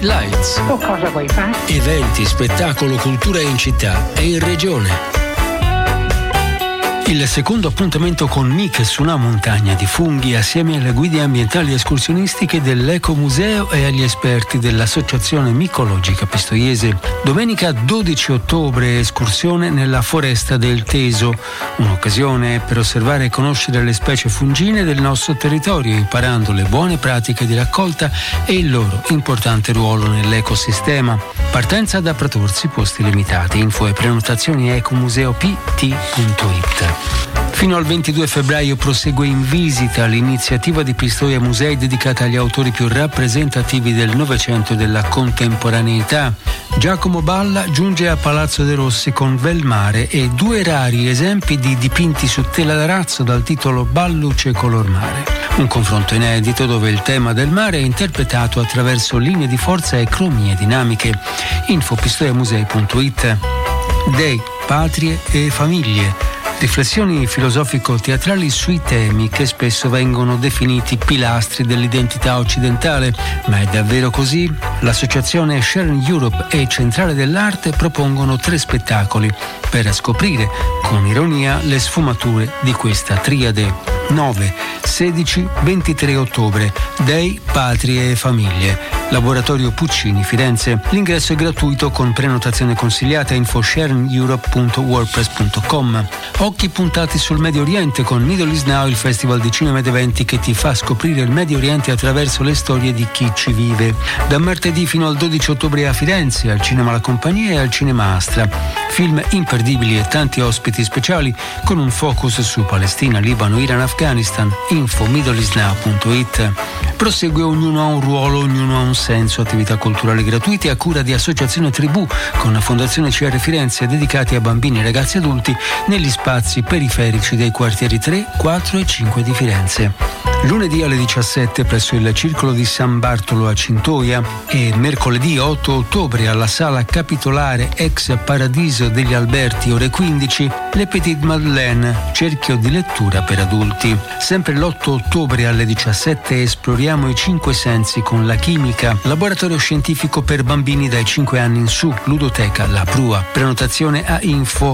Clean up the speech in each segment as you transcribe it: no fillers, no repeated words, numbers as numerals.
Lights. O cosa vuoi fare? Eventi, spettacolo, cultura in città e in regione. Il secondo appuntamento con Miche su una montagna di funghi assieme alle guide ambientali escursionistiche dell'Ecomuseo e agli esperti dell'Associazione Micologica Pistoiese. Domenica 12 ottobre escursione nella foresta del Teso, un'occasione per osservare e conoscere le specie fungine del nostro territorio, imparando le buone pratiche di raccolta e il loro importante ruolo nell'ecosistema. Partenza da Pratorsi, posti limitati. Info e prenotazioni ecomuseopt.it. Fino al 22 febbraio prosegue in visita l'iniziativa di Pistoia Musei dedicata agli autori più rappresentativi del Novecento e della contemporaneità. Giacomo Balla giunge a Palazzo de' Rossi con Velmare e 2 rari esempi di dipinti su tela d'arazzo dal titolo Balluce color mare. Un confronto inedito dove il tema del mare è interpretato attraverso linee di forza e cromie dinamiche. Info pistoiamusei.it. Dei, patrie e famiglie. Riflessioni filosofico-teatrali sui temi che spesso vengono definiti pilastri dell'identità occidentale. Ma è davvero così? L'associazione Sharing Europe e Centrale dell'Arte propongono 3 spettacoli per scoprire con ironia le sfumature di questa triade. 9, 16, 23 ottobre. Dei, patrie e famiglie. Laboratorio Puccini, Firenze. L'ingresso è gratuito con prenotazione consigliata. Info sharingeurope.wordpress.com. Occhi puntati sul Medio Oriente con Middle East Now, il festival di cinema ed eventi che ti fa scoprire il Medio Oriente attraverso le storie di chi ci vive. Da martedì fino al 12 ottobre a Firenze, al Cinema La Compagnia e al Cinema Astra. Film imperdibili e tanti ospiti speciali con un focus su Palestina, Libano, Iran, Afghanistan. Info middleeastnow.it. Prosegue Ognuno ha un ruolo, ognuno ha un senso, attività culturali gratuite a cura di Associazione Tribù con la Fondazione CR Firenze dedicati a bambini e ragazzi adulti negli spazi periferici dei quartieri 3, 4 e 5 di Firenze. Lunedì alle 17 presso il Circolo di San Bartolo a Cintoia e mercoledì 8 ottobre alla Sala Capitolare ex Paradiso degli Alberti ore 15 Le Petite Madeleine, cerchio di lettura per adulti. Sempre l'8 ottobre alle 17 esploriamo i 5 sensi con la chimica, laboratorio scientifico per bambini dai 5 anni in su, ludoteca La Prua. Prenotazione a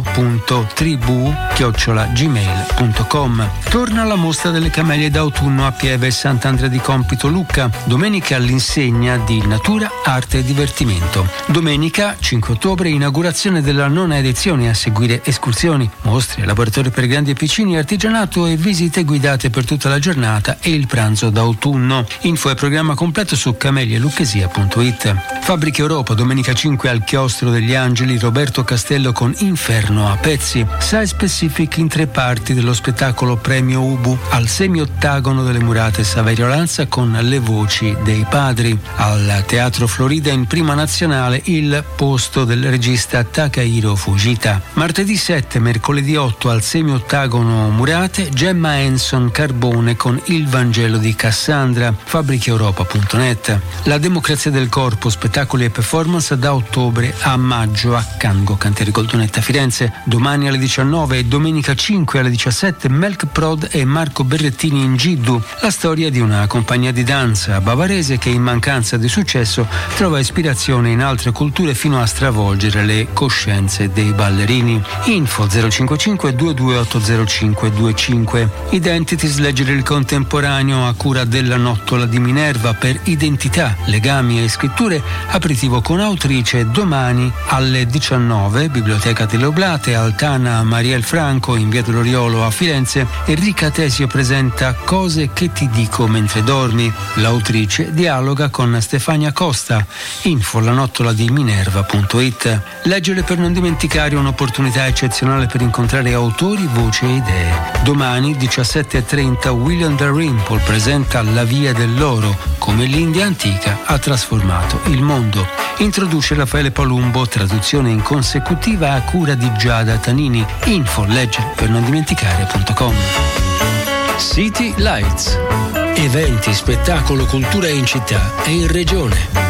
info.tribù@gmail.com. Torna la mostra delle camellie d'autunno a Pieve Sant'Andrea di Compito Lucca, domenica all'insegna di natura, arte e divertimento. Domenica 5 ottobre inaugurazione della 9ª edizione, a seguire escursioni, mostre, laboratori per grandi e piccini, artigianato e visite guidate per tutta la giornata e il pranzo d'autunno. Info e programma completo su camelielucchesia.it. Fabbriche Europa, domenica 5 al Chiostro degli Angeli, Roberto Castello con Inferno a pezzi. Site Specific in 3 parti dello spettacolo Premio Ubu, al semiottagono delle Murate Saverio Lanza con Le voci dei padri. Al Teatro Florida in prima nazionale Il posto del regista Takahiro Fujita. Martedì 7, mercoledì 8 al semiottagono Murate, Gemma Henson Carbone con Il Vangelo di Cassandra. Fabbricheeuropa.net. La democrazia del corpo, spettacoli e performance da ottobre a maggio a Cango Cantieri Goldonetta Firenze. Domani alle 19 e domenica 5 alle 17 Melk Prod e Marco Berrettini in Giddu, la storia di una compagnia di danza bavarese che in mancanza di successo trova ispirazione in altre culture fino a stravolgere le coscienze dei ballerini. Info 055 22800525. Identities, leggere il contemporaneo a cura della Nottola di Minerva per identità, legami e scritture, aperitivo con autrice domani alle 19, Biblioteca delle Oblate, Altana Mariel Franco in via dell'Oriolo a Firenze. Enrica Tesio presenta Cose che ti dico mentre dormi. L'autrice dialoga con Stefania Costa. Info lanottola di Minerva.it. Leggere per non dimenticare, un'opportunità eccezionale per incontrare autori, voci e idee. Domani 17:30 William Dalrymple presenta La via dell'oro, come l'India antica ha trasformato il mondo. Introduce Raffaele Palumbo, traduzione in consecutiva a cura di Giada Tanini. Info leggere per non dimenticare.com. City Lights. Eventi, spettacolo, cultura in città e in regione.